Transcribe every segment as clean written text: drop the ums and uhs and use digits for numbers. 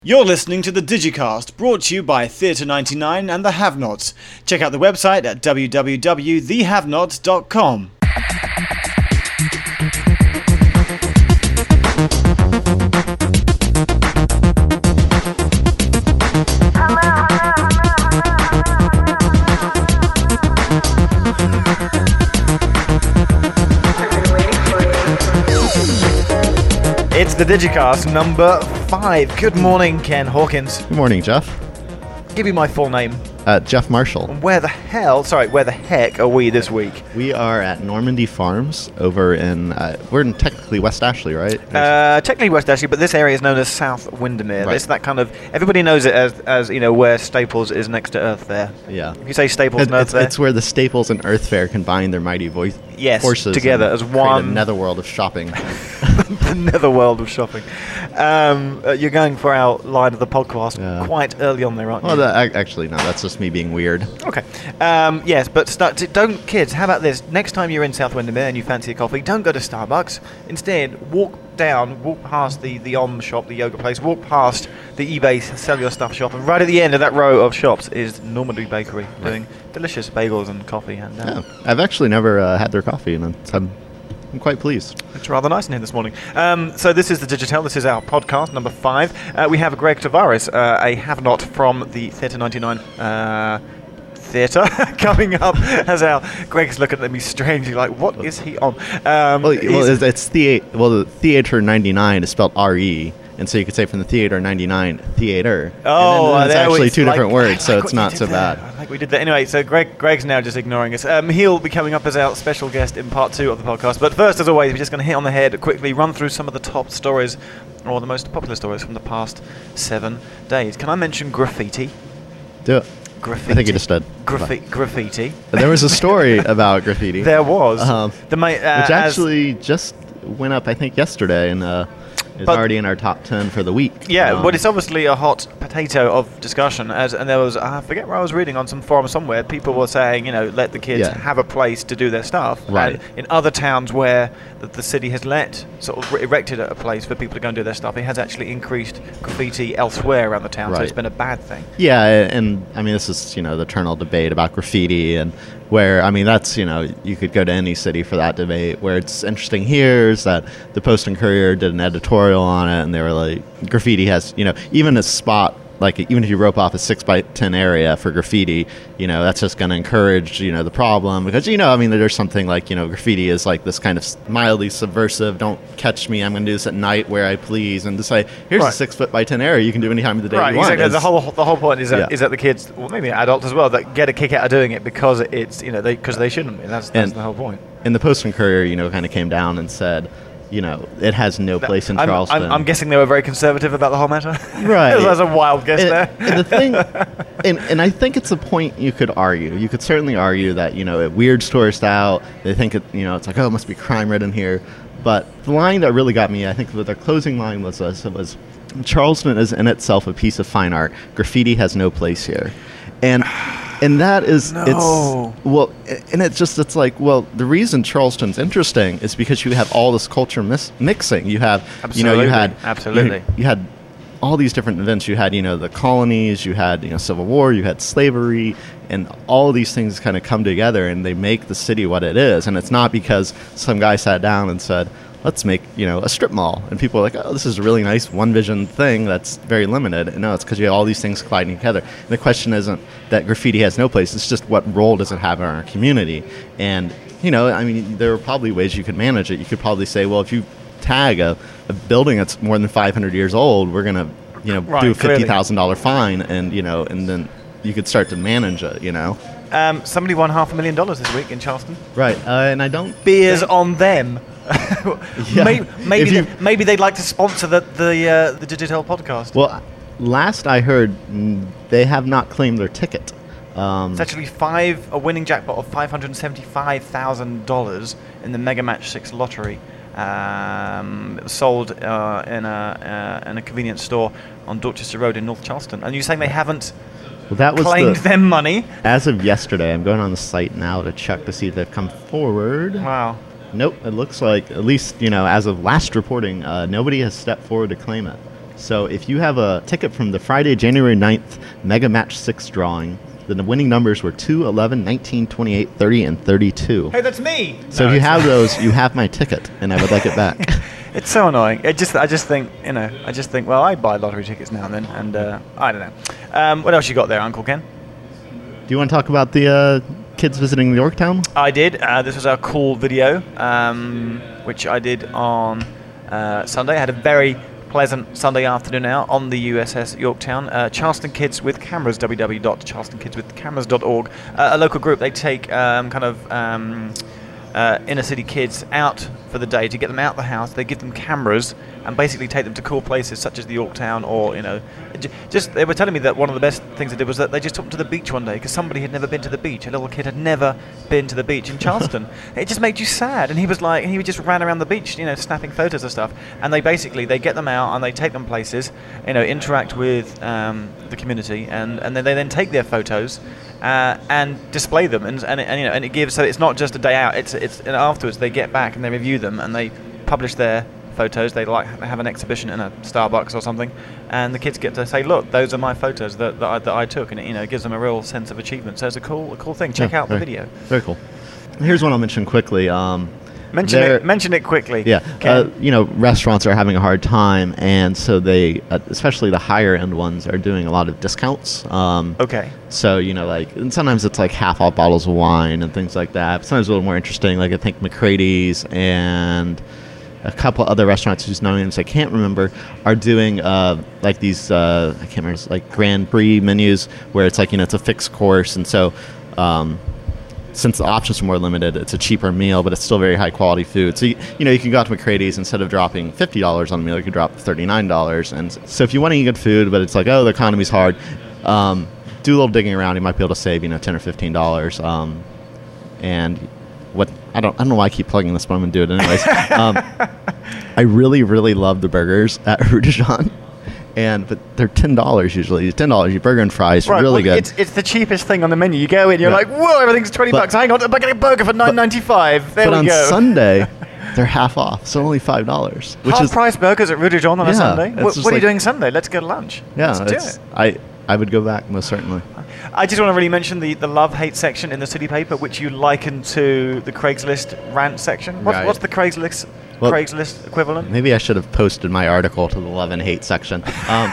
You're listening to the Digicast, brought to you by Theatre 99 and The Have-Nots. Check out the website at www.thehavenots.com. It's the Digicast number 5. Good morning, Ken Hawkins. Good morning, Jeff. Give me my full name. Jeff Marshall. Where the heck are we this week? We are at Normandy Farms over in, we're in technically West Ashley, right? Technically West Ashley, but this area is known as South Windermere. Right. It's that kind of, everybody knows it as you know, where Staples is next to Earth Fair. Yeah. If you say Staples and Earth Fair. It's where the Staples and Earth Fair combine their mighty forces together as one. A netherworld of shopping. The netherworld of shopping. You're going for our line of the podcast quite early on there, aren't you? Well, actually, no, that's just me being weird. Okay. Yes, but kids, how about this? Next time you're in South Windermere and you fancy a coffee, don't go to Starbucks. Instead, walk past the Om shop, the yoga place, walk past the eBay sell your stuff shop, and right at the end of that row of shops is Normandy Bakery doing delicious bagels and coffee. And I've actually never had their coffee, and I'm quite pleased. It's rather nice in here this morning. So this is the Digital. This is our podcast, number 5. We have Greg Tavares, a have-not from the Theatre 99 theatre, coming up as our... Greg's looking at me strangely like, what is he on? It's the Theatre 99 is spelled R-E. And so you could say from the Theatre 99, theater. Oh, and it's actually two different words, so it's not so bad. I think we did that. Anyway, so Greg's now just ignoring us. He'll be coming up as our special guest in part 2 of the podcast. But first, as always, we're just going to hit on the head, quickly run through some of the top stories, or the most popular stories from the past 7 days. Can I mention graffiti? Do it. Graffiti. I think you just did. Graffiti. There was a story about graffiti. There was. Which actually just went up, I think, yesterday, and it's already in our top 10 for the week. Yeah, but it's obviously a hot potato of discussion. And there was, I forget where I was reading on some forum somewhere, people were saying, let the kids have a place to do their stuff. Right. And in other towns where the city has erected a place for people to go and do their stuff, it has actually increased graffiti elsewhere around the town, so it's been a bad thing. Yeah, and I mean, this is, the eternal debate about graffiti, and where, that's, you could go to any city for that debate. Where it's interesting here is that the Post and Courier did an editorial on it, and they were like, graffiti has, even a spot, like even if you rope off a 6x10 area for graffiti, that's just going to encourage, the problem. Because, there's something like, graffiti is like this kind of mildly subversive, don't catch me, I'm going to do this at night where I please. And to say, here's a 6x10 area you can do any time of the day you want. Exactly. The whole point is that the kids, well, maybe adults as well, that get a kick out of doing it because it's, because they shouldn't be. That's the whole point. And the Post and Courier, kind of came down and said, it has no place in Charleston. I'm guessing they were very conservative about the whole matter. Right. That's a wild guess there. And the thing, and I think it's a point you could argue. You could certainly argue that, it weirds tourists out. They think it's like, oh, it must be crime-ridden here. But the line that really got me, I think their closing line was Charleston is in itself a piece of fine art. Graffiti has no place here. And that is, it's like, well, the reason Charleston's interesting is because you have all this culture mixing. You have, Absolutely. You had all these different events. You had, the colonies, you had, Civil War, you had slavery, and all these things kind of come together and they make the city what it is. And it's not because some guy sat down and said, let's make, a strip mall. And people are like, oh, this is a really nice one vision thing that's very limited. And no, it's because you have all these things colliding together. And the question isn't that graffiti has no place. It's just what role does it have in our community? And, there are probably ways you could manage it. You could probably say, well, if you tag a building that's more than 500 years old, we're going to, do a $50,000 fine. And, and then you could start to manage it, Somebody won $500,000 this week in Charleston. Right. And I don't... Beers on them. Maybe they'd like to sponsor the Digital podcast. Well, last I heard, they have not claimed their ticket. It's actually a winning jackpot of $575,000 in the Mega Match 6 lottery. It was sold in a convenience store on Dorchester Road in North Charleston. And you're saying they haven't claimed them money? As of yesterday, I'm going on the site now to check to see if they've come forward. Wow. Nope, it looks like, at least, as of last reporting, nobody has stepped forward to claim it. So if you have a ticket from the Friday, January 9th Mega Match 6 drawing, then the winning numbers were 2, 11, 19, 28, 30, and 32. Hey, that's me! So if you have those, you have my ticket, and I would like it back. It's so annoying. I just think, well, I buy lottery tickets now and then, and I don't know. What else you got there, Uncle Ken? Do you want to talk about the kids visiting Yorktown? I did. This was our cool video, which I did on Sunday. I had a very pleasant Sunday afternoon out on the USS Yorktown. Charleston Kids with Cameras, www.charlestonkidswithcameras.org. A local group. They take inner city kids out for the day to get them out of the house. They give them cameras and basically take them to cool places such as the Yorktown, or just they were telling me that one of the best things they did was that they just took them to the beach one day because somebody had never been to the beach. A little kid had never been to the beach in Charleston. It just made you sad, and he just ran around the beach, snapping photos of stuff. And they get them out and they take them places, interact with the community, and then they take their photos and display them, and it gives, so it's not just a day out. It's and afterwards they get back and they review them and they publish their photos. They have an exhibition in a Starbucks or something, and the kids get to say, "Look, those are my photos that I took," and it gives them a real sense of achievement. So it's a cool thing. Check out the video. Very cool. Here's one I'll mention quickly. Mention it quickly. Yeah, restaurants are having a hard time, and so they, especially the higher end ones, are doing a lot of discounts. Okay. So and sometimes it's like half off bottles of wine and things like that. Sometimes a little more interesting. Like I think McCrady's and a couple other restaurants whose names I can't remember are doing like these I can't remember, it's like Grand Prix menus where it's like it's a fixed course, and so. Since the options are more limited, it's a cheaper meal, but it's still very high quality food. So you can go out to McCrady's, instead of dropping $50 on a meal, you could drop $39. And so if you want to eat good food, but it's like, oh, the economy's hard, do a little digging around. You might be able to save $10 or $15. And what I don't know why I keep plugging this, but I'm gonna do it anyways. I really, really love the burgers at Rue de Jean. But they're $10 usually. $10, your burger and fries, right, really good. It's the cheapest thing on the menu. You go in, you're like, whoa, everything's $20. Hang on, I'm getting a burger for $9.95. There we go. But on Sunday, they're half off, so only $5. Half-price burgers at Rue de Jean on a Sunday? What are you doing Sunday? Let's go to lunch. Yeah, let's do it. I would go back, most certainly. I just want to really mention the love-hate section in the City Paper, which you liken to the Craigslist rant section. What's the Craigslist equivalent? Maybe I should have posted my article to the love and hate section.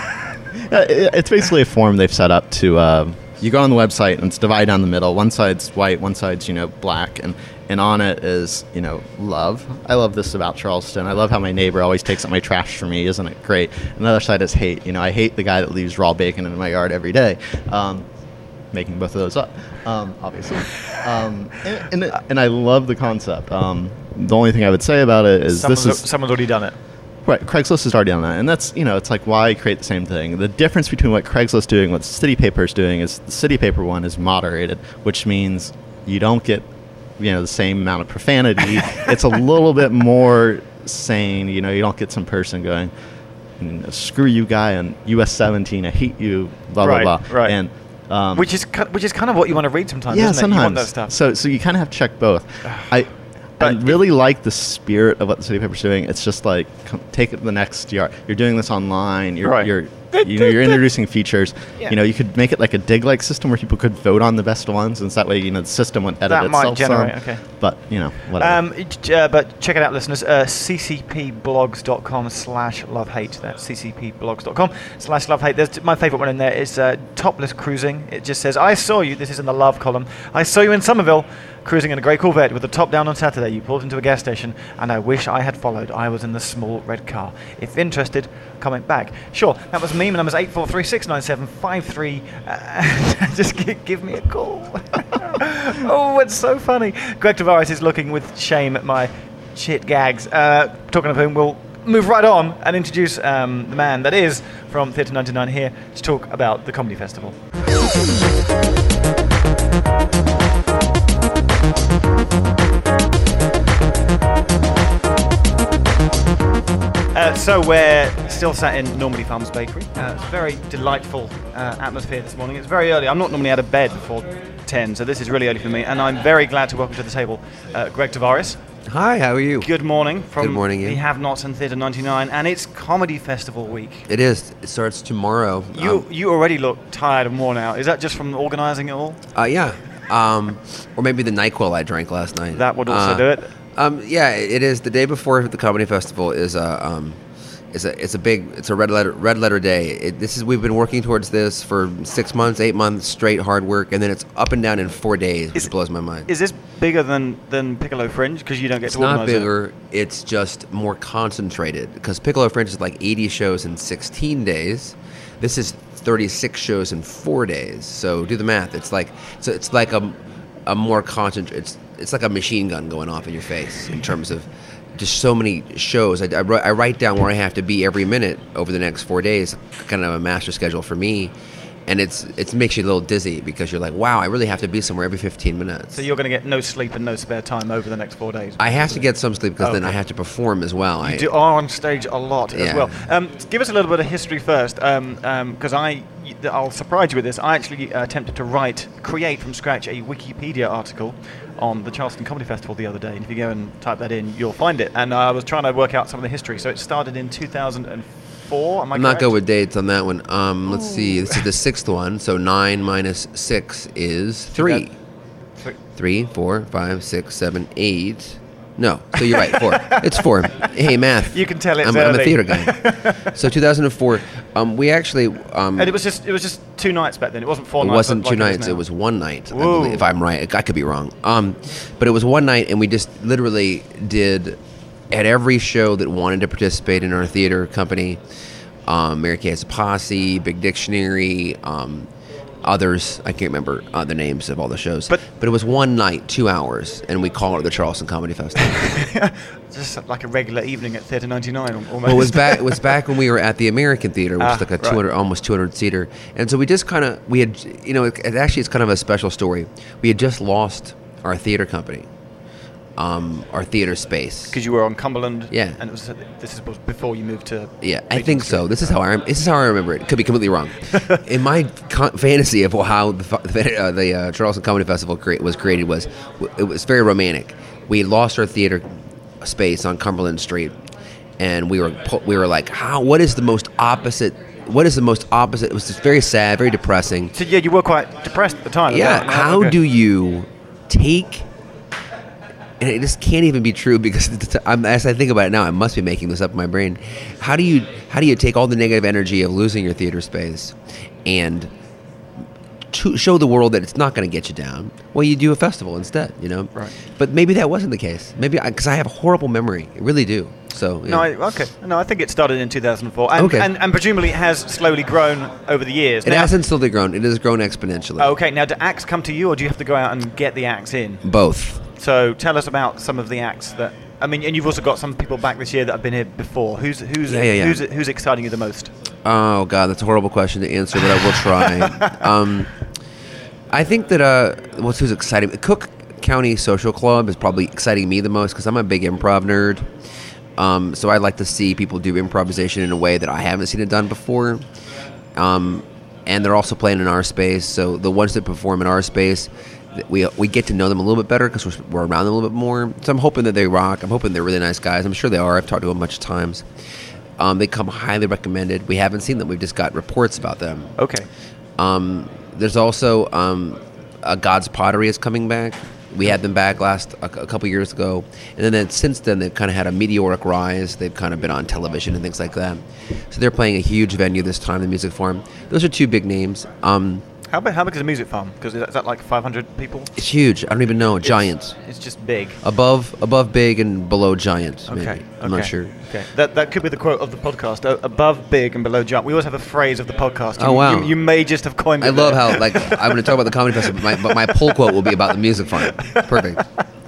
It's basically a form they've set up to you go on the website and it's divided down the middle. One side's white, one side's black, and on it is love. I love this about Charleston. I love how my neighbor always takes up my trash for me. Isn't it great? And the other side is hate. I hate the guy that leaves raw bacon in my yard every day. Making both of those up, obviously. And I love the concept. The only thing I would say about it is someone's already done it. Right, Craigslist has already done that, and that's it's like, why create the same thing? The difference between what Craigslist is doing and what City Paper is doing is the City Paper one is moderated, which means you don't get the same amount of profanity. It's a little bit more sane. You don't get some person going, "Screw you, guy on US 17. I hate you." Blah blah blah. Right. And which is kind of what you want to read sometimes. Yeah, isn't sometimes. You want that stuff. So you kind of have to check both. I really like the spirit of what the City Paper's doing. It's just like, take it to the next yard. You're doing this online. You're introducing features. Yeah. You could make it like a dig-like system where people could vote on the best ones, and so that way, the system would edit itself. That might generate, okay. But, whatever. But check it out, listeners. ccpblogs.com/lovehate. That's ccpblogs.com/lovehate. There's my favorite one in there is topless cruising. It just says, "I saw you." This is in the love column. "I saw you in Somerville, cruising in a grey Corvette with the top down on Saturday. You pulled into a gas station, and I wish I had followed. I was in the small red car. If interested, comment back." Sure, that was me. My number's 843-697-53. Just give me a call. Oh, it's so funny. Greg Tavares is looking with shame at my shit gags. Talking of whom, we'll move right on and introduce the man that is from Theatre 99 here to talk about the Comedy Festival. So we're still sat in Normandy Farms Bakery. It's a very delightful atmosphere this morning. It's very early. I'm not normally out of bed before 10, so this is really early for me. And I'm very glad to welcome to the table Greg Tavares. Hi, how are you? Good morning from Good morning, the Ian. Have-Nots and Theatre 99, and it's Comedy Festival week. It is. It starts tomorrow. You already look tired and worn out. Is that just from organising it all? Yeah. Or maybe the NyQuil I drank last night. That would also do it. Yeah, it is. The day before the Comedy Festival is it's a red letter day. We've been working towards this for 6 months, 8 months straight hard work, and then it's up and down in 4 days, which blows my mind. Is this bigger than Piccolo Fringe because you don't get to organise It's not bigger. It's just more concentrated because Piccolo Fringe is like 80 shows in 16 days. This is 36 shows in 4 days. So do the math. It's like a more concentrated. It's like a machine gun going off in your face in terms of just so many shows. I write down where I have to be every minute over the next 4 days, kind of a master schedule for me. And it makes you a little dizzy because you're like, wow, I really have to be somewhere every 15 minutes. So you're going to get no sleep and no spare time over the next 4 days? I have to get some sleep because then I have to perform as well. You are on stage a lot as well. Give us a little bit of history first, because I'll surprise you with this. I actually attempted to create from scratch a Wikipedia article on the Charleston Comedy Festival the other day. And if you go and type that in, you'll find it. And I was trying to work out some of the history. So it started in 2004. Am I I'm not good with dates on that one. Let's see. This is the sixth one. So 9 minus 6 is 3. 3, 4, 5, 6, 7, 8. No. So you're right. 4. It's 4. Hey, math. You can tell it's I'm early. a theater guy. So 2004. We actually. And it was just 2 nights back then. It wasn't 4 nights. It wasn't like 2 nights. now. It was 1 night. I Whoa. believe, if I'm right, I could be wrong. But it was 1 night, and we just literally did at every show that wanted to participate in our theater company. Mary Kay has a Posse, Big Dictionary, others. I can't remember the names of all the shows. But it was 1 night, 2 hours, and we call it the Charleston Comedy Festival. Just like a regular evening at Theatre 99 almost. Well, it was back when we were at the American Theater, which is like a 200, almost 200 seater. And so we just kind of, it's kind of a special story. We had just lost our theater company. Our theater space. Because you were on Cumberland. Yeah. And this was before you moved to. Yeah, I think so. This is how I remember it. Could be completely wrong. In my fantasy of how the Charleston Comedy Festival was created it was very romantic. We had lost our theater space on Cumberland Street, and we were like, what is the most opposite? What is the most opposite? It was just very sad, very depressing. So yeah, you were quite depressed at the time. Yeah. How do you take? And it just can't even be true because as I think about it now, I must be making this up in my brain. How do you take all the negative energy of losing your theater space and to show the world that it's not going to get you down? Well, you do a festival instead, Right. But maybe that wasn't the case. Maybe because I have a horrible memory. I really do. So yeah. I think it started in 2004, and presumably it has slowly grown over the years. It hasn't slowly grown. It has grown exponentially. Okay. Now, do acts come to you, or do you have to go out and get the acts in? Both. So tell us about some of the acts that. I mean, and you've also got some people back this year that have been here before. Who's exciting you the most? Oh God, that's a horrible question to answer, but I will try. I think that who's exciting? Cook County Social Club is probably exciting me the most because I'm a big improv nerd. So I like to see people do improvisation in a way that I haven't seen it done before. And they're also playing in our space. So the ones that perform in our space, we get to know them a little bit better because we're around them a little bit more. So I'm hoping that they rock. I'm hoping they're really nice guys. I'm sure they are. I've talked to them a bunch of times. They come highly recommended. We haven't seen them. We've just got reports about them. Okay. There's also God's Pottery is coming back. We had them back a couple years ago, and then since then they've kind of had a meteoric rise. They've kind of been on television and things like that. So they're playing a huge venue this time, the Music Farm. Those are 2 big names. How big is the Music Farm? Because is that like 500 people? It's huge. I don't even know. Giant. It's just big. Above big and below giant. Okay. Maybe. I'm not sure. Okay. That could be the quote of the podcast. Above big and below giant. We always have a phrase of the podcast. Oh wow. You may just have coined it. I love how I'm going to talk about the comedy festival, but my pull quote will be about the Music Farm. Perfect.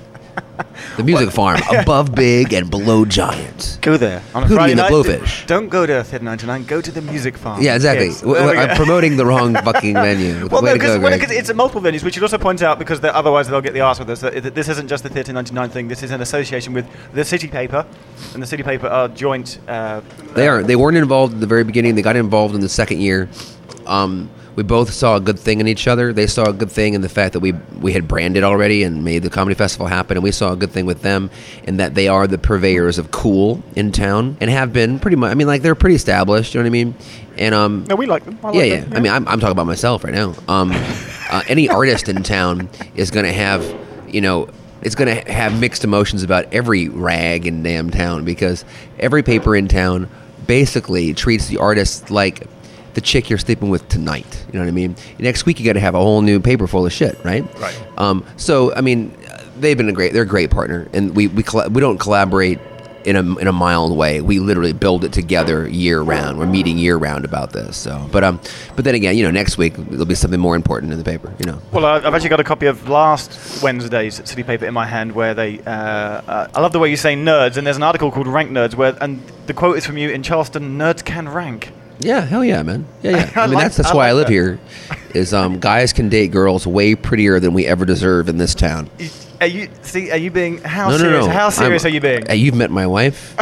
The Music Farm, above big and below giant. Go there on a Hootie Friday and the night. Blowfish. Don't go to Theatre 99. Go to the Music Farm. Yeah, exactly. Yes. There we I'm go. promoting the wrong fucking venue. Well, Way no, to go, Greg. because it's at multiple venues. We should also point out, because otherwise they'll get the arse with us, that this isn't just the Theatre 99 thing. This is in association with the City Paper, and the City Paper are joint. They are. They weren't involved at the very beginning. They got involved in the second year. we both saw a good thing in each other. They saw a good thing in the fact that we had branded already and made the comedy festival happen, and we saw a good thing with them in that they are the purveyors of cool in town and have been pretty much. I mean, like, they're pretty established. You know what I mean? And no, we like them. I like yeah. them. I mean, I'm talking about myself right now. Any artist in town is going to have, it's going to have mixed emotions about every rag in damn town, because every paper in town basically treats the artist like the chick you're sleeping with tonight. You know what I mean? Next week you got to have a whole new paper full of shit, right? Right. So I mean, they're a great partner, and we don't collaborate in a mild way. We literally build it together year round. We're meeting year round about this. So, but then again, next week there'll be something more important in the paper. Well, I've actually got a copy of last Wednesday's City Paper in my hand, where they. I love the way you say nerds, and there's an article called "Rank Nerds," and the quote is from you in Charleston: "Nerds can rank." Yeah, hell yeah, man. Yeah. I mean, that's why I live here. Is guys can date girls way prettier than we ever deserve in this town. Are you being serious? No. How serious are you being? You've met my wife.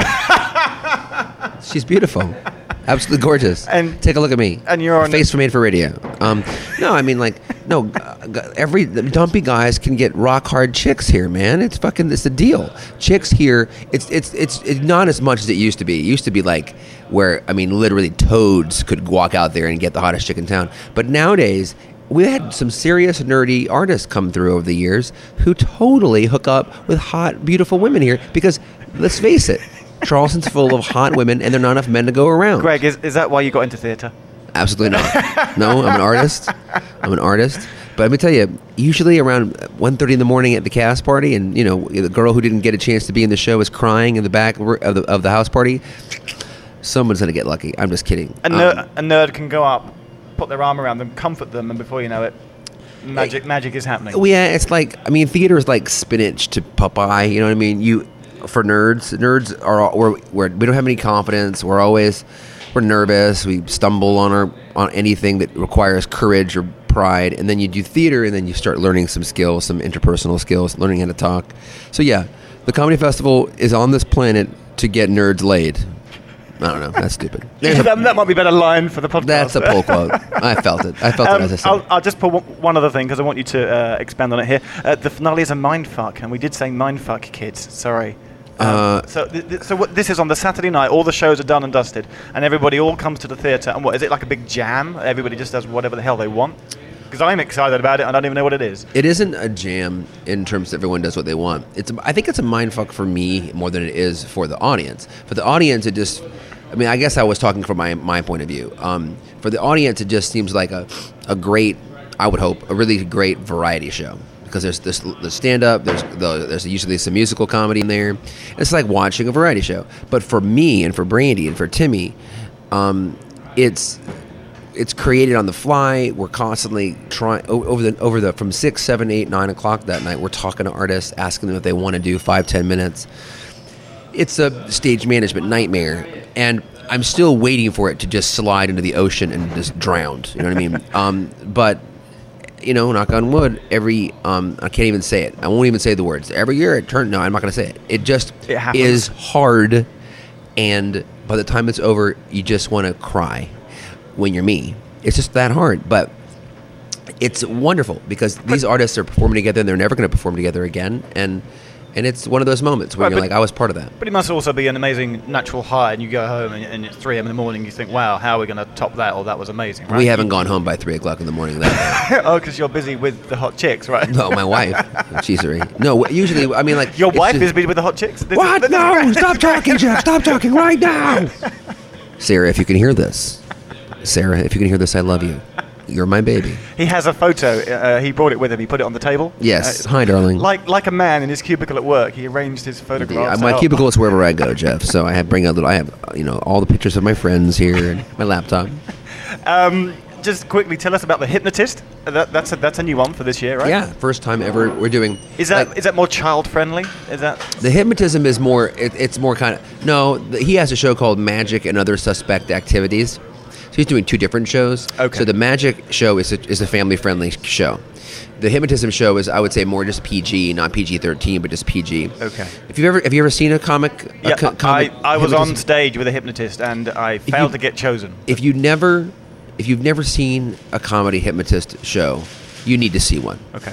She's beautiful, absolutely gorgeous. And take a look at me. And you're on face made for radio. No, I mean, every dumpy guys can get rock hard chicks here, man. It's the deal. Chicks here, it's not as much as it used to be. It used to be like where, I mean, literally toads could walk out there and get the hottest chick in town. But nowadays, we had some serious nerdy artists come through over the years who totally hook up with hot, beautiful women here, because let's face it, Charleston's full of hot women and there are not enough men to go around. Greg, is that why you got into theater? Absolutely not. No, I'm an artist. But let me tell you, usually around 1:30 in the morning at the cast party, and the girl who didn't get a chance to be in the show is crying in the back of the house party, someone's going to get lucky. I'm just kidding. A nerd can go up, put their arm around them, comfort them, and before you know it, magic is happening. Well, yeah, it's like, I mean, theater is like spinach to Popeye. You know what I mean? For nerds we don't have any confidence. We're nervous. We stumble on anything that requires courage or pride, and then you do theater, and then you start learning some skills, some interpersonal skills, learning how to talk. So yeah, the comedy festival is on this planet to get nerds laid. I don't know. That's stupid. That might be a better line for the podcast. That's a pull quote. I felt it as I said. I'll just put one other thing, because I want you to expand on it here. The finale is a mindfuck, and we did say mindfuck, kids. Sorry. This is on the Saturday night. All the shows are done and dusted, and everybody all comes to the theatre. And what is it, like a big jam? Everybody just does whatever the hell they want. Because I'm excited about it, and I don't even know what it is. It isn't a jam in terms of everyone does what they want. I think it's a mindfuck for me more than it is for the audience. For the audience, it just, I mean, I guess I was talking from my point of view. For the audience, it just seems like a great, I would hope, a really great variety show. Because there's the stand-up, there's usually some musical comedy in there. It's like watching a variety show. But for me and for Brandy and for Timmy, it's created on the fly. We're constantly trying over the from 6, 7, 8, 9 o'clock that night. We're talking to artists, asking them if they want to do 5-10 minutes. It's a stage management nightmare, and I'm still waiting for it to just slide into the ocean and just drown. You know what I mean? But knock on wood. I can't even say it. I won't even say the words. Every year no, I'm not going to say it. It is hard, and by the time it's over, you just want to cry when you're me. It's just that hard, but it's wonderful because these artists are performing together and they're never going to perform together again, and it's one of those moments where you're like, I was part of that. But it must also be an amazing natural high, and you go home and it's 3 a.m. in the morning, you think, wow, how are we going to top that? Or that was amazing, right? We haven't gone home by 3 o'clock in the morning that day. Oh, because you're busy with the hot chicks, right? No, my wife. Cheesery. No, usually, I mean, like... Your wife is busy with the hot chicks? What? No! Stop talking, Jeff! Stop talking right now! Sarah, if you can hear this, I love you. You're my baby. He has a photo. He brought it with him. He put it on the table. Yes. Hi, darling. Like a man in his cubicle at work. He arranged his photographs. My cubicle is wherever I go, Jeff. So I have all the pictures of my friends here and my laptop. Just quickly tell us about The Hypnotist. That's a new one for this year, right? Yeah, first time ever we're doing. Is that more child friendly? Is that The Hypnotism is more? It's more kind of he has a show called Magic and Other Suspect Activities. So he's doing 2 different shows. Okay. So the Magic show is a family-friendly show. The Hypnotism show is, I would say, more just PG, not PG-13, but just PG. Okay. Have you ever seen a comic? I was on stage with a hypnotist, and I failed to get chosen. If you never if you've never seen a comedy hypnotist show, you need to see one. Okay.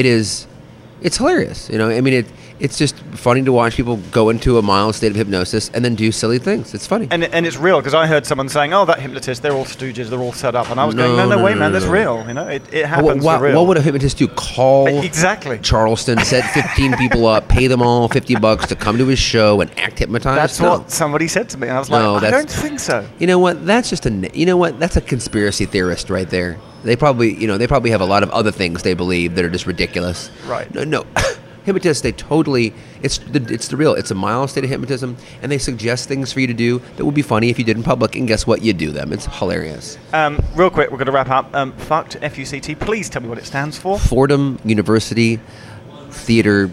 It's hilarious. I mean, it's just funny to watch people go into a mild state of hypnosis and then do silly things. It's funny. And it's real, because I heard someone saying, "Oh, that hypnotist, they're all stooges, they're all set up," and I was going, "No, wait, man, that's real. It happens for real." What would a hypnotist do? Call exactly Charleston, set 15 people up, pay them all $50 to come to his show and act hypnotized? That's what somebody said to me. And I was like, I don't think so. You know what? That's just that's a conspiracy theorist right there. They probably have a lot of other things they believe that are just ridiculous. Right. No. Hypnotists, it's the real. It's a mild state of hypnotism, and they suggest things for you to do that would be funny if you did in public, and guess what? You do them. It's hilarious. Real quick, we're going to wrap up. FUCT, F-U-C-T, please tell me what it stands for. Fordham University Theater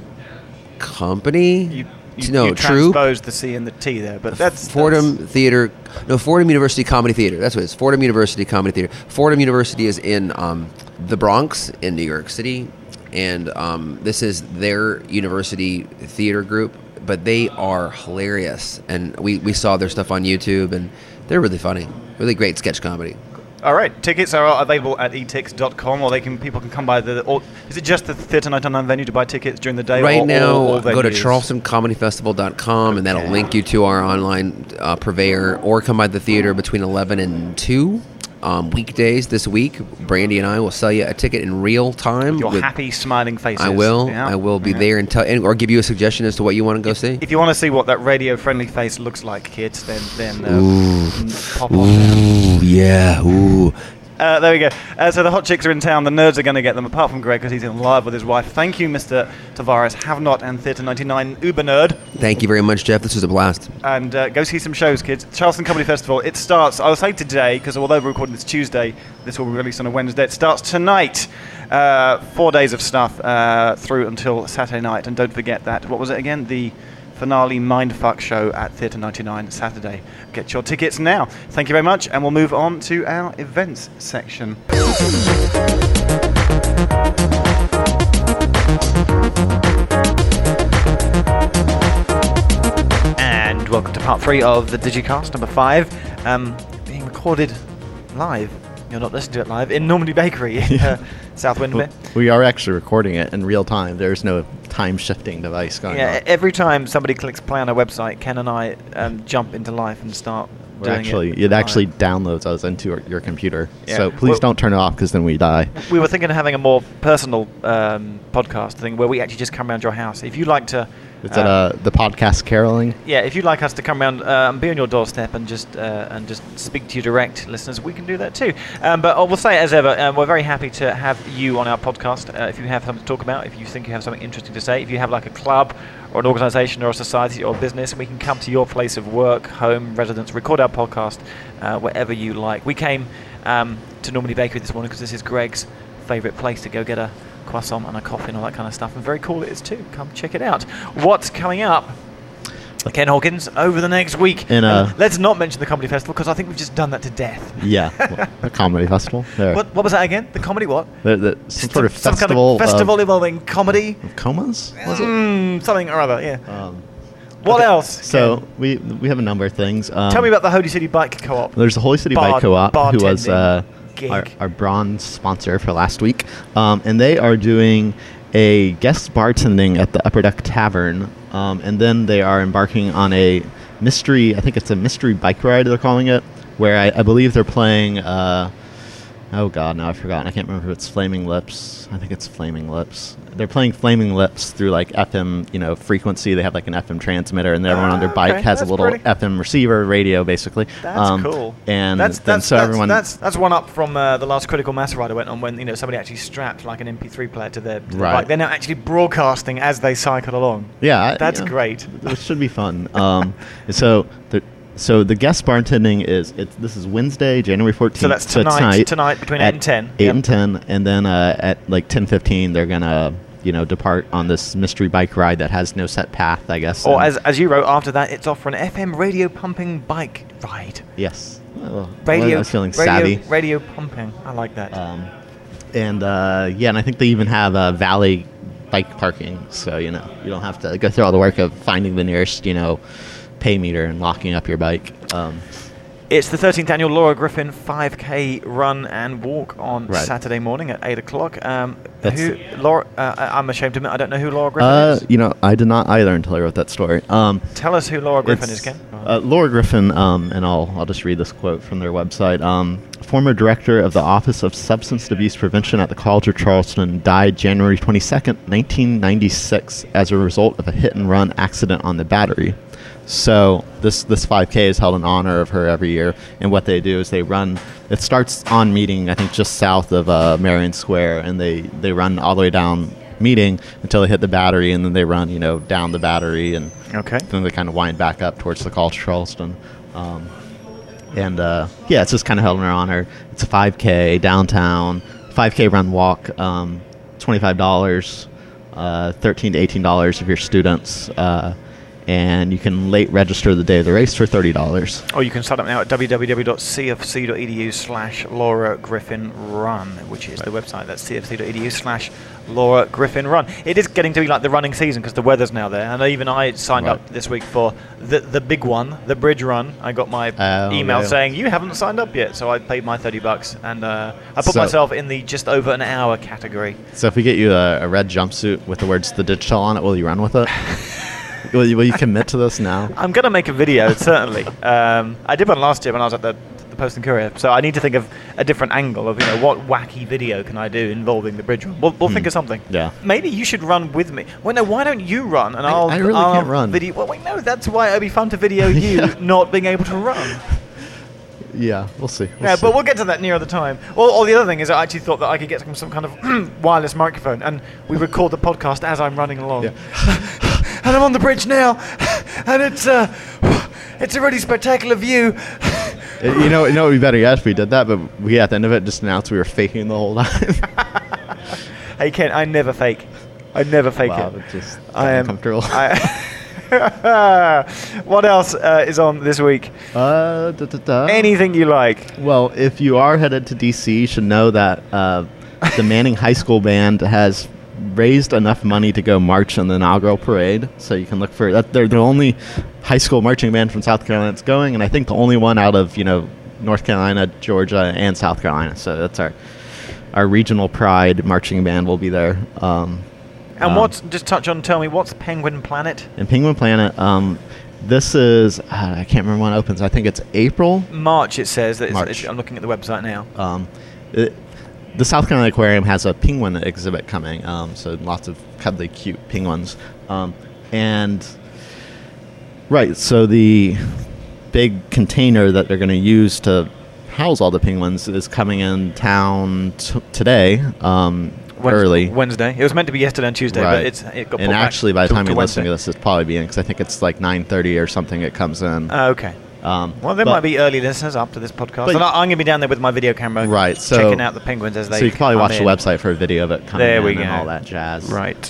Company? You True. transposed the C and the T there, but that's... Fordham University Comedy Theater. That's what it is. Fordham University Comedy Theater. Fordham University is in the Bronx in New York City. And this is their university theater group, but they are hilarious. And we saw their stuff on YouTube, and they're really funny. Really great sketch comedy. All right. Tickets are available at etix.com, or people can come by is it just the Theatre 99 venue to buy tickets during the day? Right now, all go to charlestoncomedyfestival.com, and that'll link you to our online purveyor, or come by the theater between 11 and 2. Weekdays this week, Brandy and I will sell you a ticket in real time. Your happy, smiling faces. I will. Yeah. I will be there or give you a suggestion as to what you want to go see. If you want to see what that radio-friendly face looks like, kids, then pop on down. Ooh, yeah. Ooh. There we go. So the hot chicks are in town. The nerds are going to get them, apart from Greg, because he's in live with his wife. Thank you, Mr. Tavares, Have Not, and Theatre 99 Uber Nerd. Thank you very much, Jeff. This was a blast. And go see some shows, kids. Charleston Comedy Festival. It starts, I'll say today, because although we're recording this Tuesday, this will be released on a Wednesday. It starts tonight. 4 days of stuff through until Saturday night. And don't forget that, what was it again? The finale Mindfuck show at Theatre 99 Saturday. Get your tickets now. Thank you very much, and we'll move on to our events section. And welcome to part 3 of the Digicast, number 5, being recorded live. You're not listening to it live in Normandy Bakery in South Windermere. We are actually recording it in real time. There's no time-shifting device going on. Every time somebody clicks play on our website, Ken and I jump into life and start doing it. It actually downloads us into your computer. Yeah. So please don't turn it off, because then we die. We were thinking of having a more personal podcast thing where we actually just come around your house. If you'd like to... Is that the podcast caroling? Yeah, if you'd like us to come around and be on your doorstep and just speak to you direct, listeners, we can do that too. But I will say, as ever, we're very happy to have you on our podcast. If you have something to talk about, if you think you have something interesting to say, if you have like a club or an organisation or a society or a business, we can come to your place of work, home, residence, record our podcast wherever you like. We came to Normandy Bakery this morning because this is Greg's favourite place to go get a croissant and a coffee and all that kind of stuff, and very cool it is too. Come check it out. What's coming up, Ken Hawkins, over the next week? Let's not mention the comedy festival, because I think we've just done that to death. Yeah, the comedy festival. What was that again? The comedy what? Some sort of festival. Kind of festival involving comedy. Of comas? Was it? Something or other. Yeah. What else? So we have a number of things. Tell me about the Holy City Bike Co-op. There's the Holy City Bike Co-op, who was gig. Our bronze sponsor for last week, and they are doing a guest bartending at the Upper Deck Tavern, and then they are embarking on a mystery, I think it's a mystery bike ride they're calling it, where I believe they're playing, oh god, now I've forgotten, I can't remember if it's Flaming Lips, I think it's Flaming Lips. They're playing Flaming Lips through like FM, frequency. They have like an FM transmitter, and everyone on their bike has a little FM receiver radio, basically. That's cool. And that's one up from the last Critical Mass ride I went on, when somebody actually strapped like an MP3 player to their bike. They're now actually broadcasting as they cycle along. Yeah, that's great. It should be fun. So the guest bartending this is Wednesday, January 14th. So that's tonight between 8 and 10. 8 and 10, and then at like 10:15 they're gonna depart on this mystery bike ride that has no set path, I guess. Or as you wrote, after that it's off for an FM radio pumping bike ride. Yes. I was feeling savvy. Radio pumping. I like that. And I think they even have valet bike parking, so you don't have to go through all the work of finding the nearest pay meter and locking up your bike. It's the 13th annual Laura Griffin 5K run and walk on Right. Saturday morning at 8 o'clock. Laura? I'm ashamed to admit I don't know who Laura Griffin is. I did not either until I wrote that story. Tell us who Laura Griffin is, Ken. Laura Griffin, and I'll just read this quote from their website. Former director of the Office of Substance Abuse Prevention at the College of Charleston, died January 22nd, 1996, as a result of a hit-and-run accident on the Battery. So this 5K is held in honor of her every year, and what they do is they run. It starts on Meeting, I think, just south of Marion Square, and they run all the way down Meeting until they hit the Battery, and then they run, down the Battery, and then they kind of wind back up towards the College of Charleston. It's just kind of held in her honor. It's a 5K downtown, 5K run walk, $25, $13 to $18 if you're students. And you can late register the day of the race for $30. Or you can sign up now at www.cfc.edu/Laura Griffin Run, which is the website. That's cfc.edu/Laura Griffin Run. It is getting to be like the running season because the weather's now there. And even I signed up this week for the big one, the Bridge Run. I got my email saying, you haven't signed up yet. So I paid my $30 and I put myself in the just over an hour category. So if we get you a red jumpsuit with the words "The Digital" on it, will you run with it? Will you commit to this now? I'm going to make a video, certainly. I did one last year when I was at the Post and Courier, so I need to think of a different angle of what wacky video can I do involving the Bridge Run. We'll think of something. Yeah. Maybe you should run with me. Well, no, why don't you run? And I really can't run. Video. Well, wait, no, that's why it'd be fun to video you not being able to run. Yeah, we'll see. But we'll get to that nearer the time. Well, the other thing is I actually thought that I could get some kind of wireless microphone, and we record the podcast as I'm running along. Yeah. And I'm on the bridge now, and it's a really spectacular view. You know, it would be better if we did that, but we at the end of it just announced we were faking the whole time. Hey Ken, I never fake. I never fake it. It's just I am uncomfortable. What else is on this week? Anything you like? Well, if you are headed to DC, you should know that the Manning High School Band has raised enough money to go march in the inaugural parade. So you can look for that. They're the only high school marching band from South Carolina that's going, and I think the only one out of North Carolina, Georgia, and South Carolina. So that's our regional pride marching band will be there. Tell me, what's Penguin Planet? And Penguin Planet, this is, I can't remember when it opens. I think it's April. March, it says. March. I'm looking at the website now. The South Carolina Aquarium has a penguin exhibit coming, so lots of cuddly, cute penguins. So the big container that they're going to use to house all the penguins is coming in town today. Early Wednesday. It was meant to be yesterday and Tuesday, but it got pulled and actually, by the time you're Wednesday. listening to this, it's probably be in because I think it's like 9:30 or something. It comes in. Okay. Well, there might be early listeners up to this podcast, and I'm going to be down there with my video camera, checking out the penguins as they. So you can probably watch in. the website for a video of it coming in and all that jazz. Right.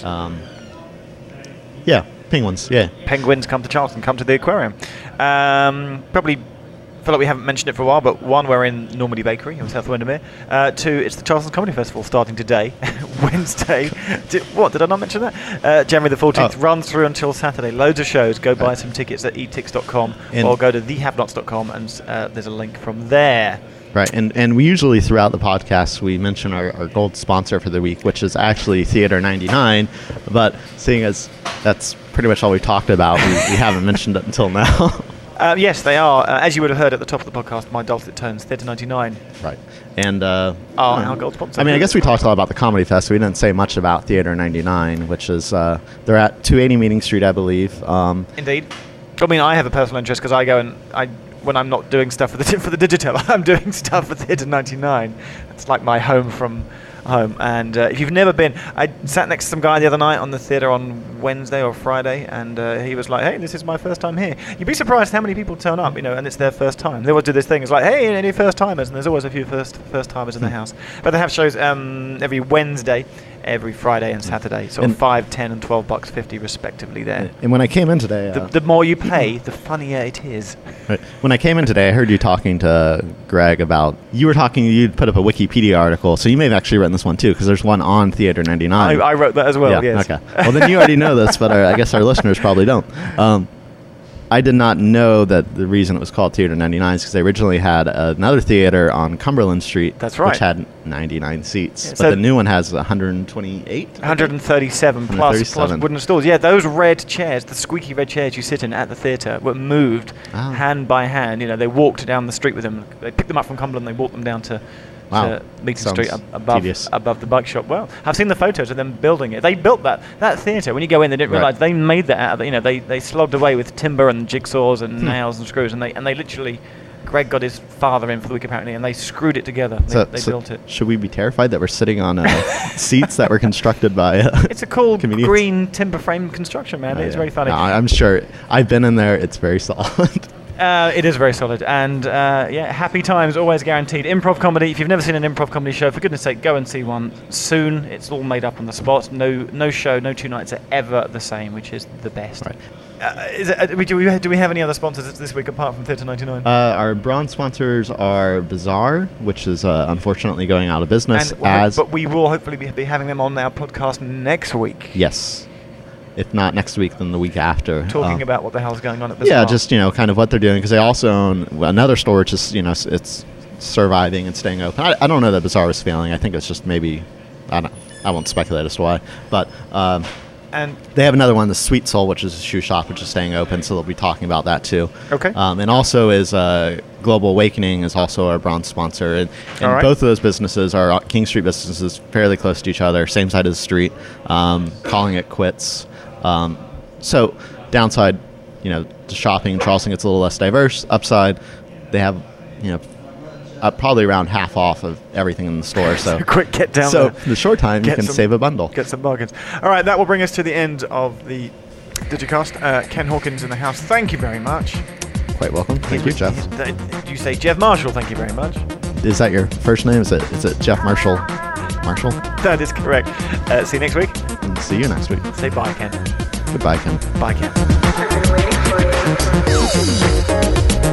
Penguins. Yeah. Penguins come to Charleston. Come to the aquarium. Probably. Feel like we haven't mentioned it for a while, but one, we're in Normandy Bakery in South Windermere. Two, it's the Charleston Comedy Festival starting today, Wednesday. Did I not mention that? January the 14th, runs through until Saturday. Loads of shows. Go buy some tickets at etix.com or go to thehavenots.com, and there's a link from there. Right, and we usually throughout the podcast we mention our gold sponsor for the week, which is actually Theater 99. But seeing as that's pretty much all we talked about, we haven't mentioned it until now. Yes, they are. As you would have heard at the top of the podcast, my dulcet tones, Theater 99. Right. And our gold sponsor. I mean, I guess we talked a lot about the Comedy Fest. We didn't say much about Theater 99, which is they're at 280 Meeting Street, I believe. Indeed. I mean, I have a personal interest because I go and when I'm not doing stuff for the Digital, I'm doing stuff for Theater 99. It's like my home from home. And if you've never been, I sat next to some guy the other night on the theatre on Wednesday or Friday, and he was like, hey, this is my first time here. You'd be surprised how many people turn up, and it's their first time. They always do this thing, it's like, hey, any first timers? And there's always a few first timers in the house. But they have shows every Wednesday, every Friday and Saturday, sort of $5, $10 and $12.50 respectively there. And when I came in today, the more you pay, the funnier it is. Right. When I came in today, I heard you talking to Greg about you'd put up a Wikipedia article, so you may have actually written this one too, because there's one on Theater 99. I wrote that as well. Yeah, yes. Okay. Well, then you already know this, but I guess our listeners probably don't. I did not know that the reason it was called Theater 99 is because they originally had another theater on Cumberland Street. That's right. Which had 99 seats. Yeah, but so the new one has 128? 137 plus wooden stools. Yeah, those red chairs, the squeaky red chairs you sit in at the theatre, were moved hand by hand. You know, they walked down the street with them. They picked them up from Cumberland, they walked them down to Meakin Street above the bike shop. Well, I've seen the photos of them building it. They built that theatre. When you go in, they didn't realise they made that out of, they slogged away with timber and jigsaws and nails and screws, and they literally, Greg got his father in for the week apparently, and they screwed it together. They built it. Should we be terrified that we're sitting on seats that were constructed by it's a cool comedians? Green timber frame construction, man. It's very funny. No, I'm sure. I've been in there. It's very solid. It is very solid, and happy times always guaranteed. Improv comedy. If you've never seen an improv comedy show, for goodness sake, go and see one soon. It's all made up on the spot. No show, no two nights are ever the same, which is the best. Right. Do we have any other sponsors this week apart from Theatre 99? Our bronze sponsors are Bazaar, which is unfortunately going out of business. But we will hopefully be having them on our podcast next week. Yes. If not next week, then the week after. Talking about what the hell's going on at Bazaar. Yeah, just, kind of what they're doing, because they also own another store, which is, it's surviving and staying open. I don't know that Bazaar is failing. I think it's just maybe, I won't speculate as to why. But and they have another one, the Sweet Soul, which is a shoe shop, which is staying open, so they'll be talking about that too. Okay. And also is Global Awakening is also our bronze sponsor. And both of those businesses are King Street businesses, fairly close to each other, same side of the street, calling it quits. So downside, to shopping, Charleston gets a little less diverse. Upside, they have, probably around half off of everything in the store. So quick, get down there. So in the short time, you can save a bundle. Get some bargains. All right, that will bring us to the end of the Digicast. Ken Hawkins in the house. Thank you very much. Quite welcome. Thank you, Jeff. Did you say Jeff Marshall? Thank you very much. Is that your first name? Is it Jeff Marshall? Marshall? That is correct. See you next week. And see you next week. Say bye, Ken. Goodbye, Ken. Bye, Ken. I've been waiting for you.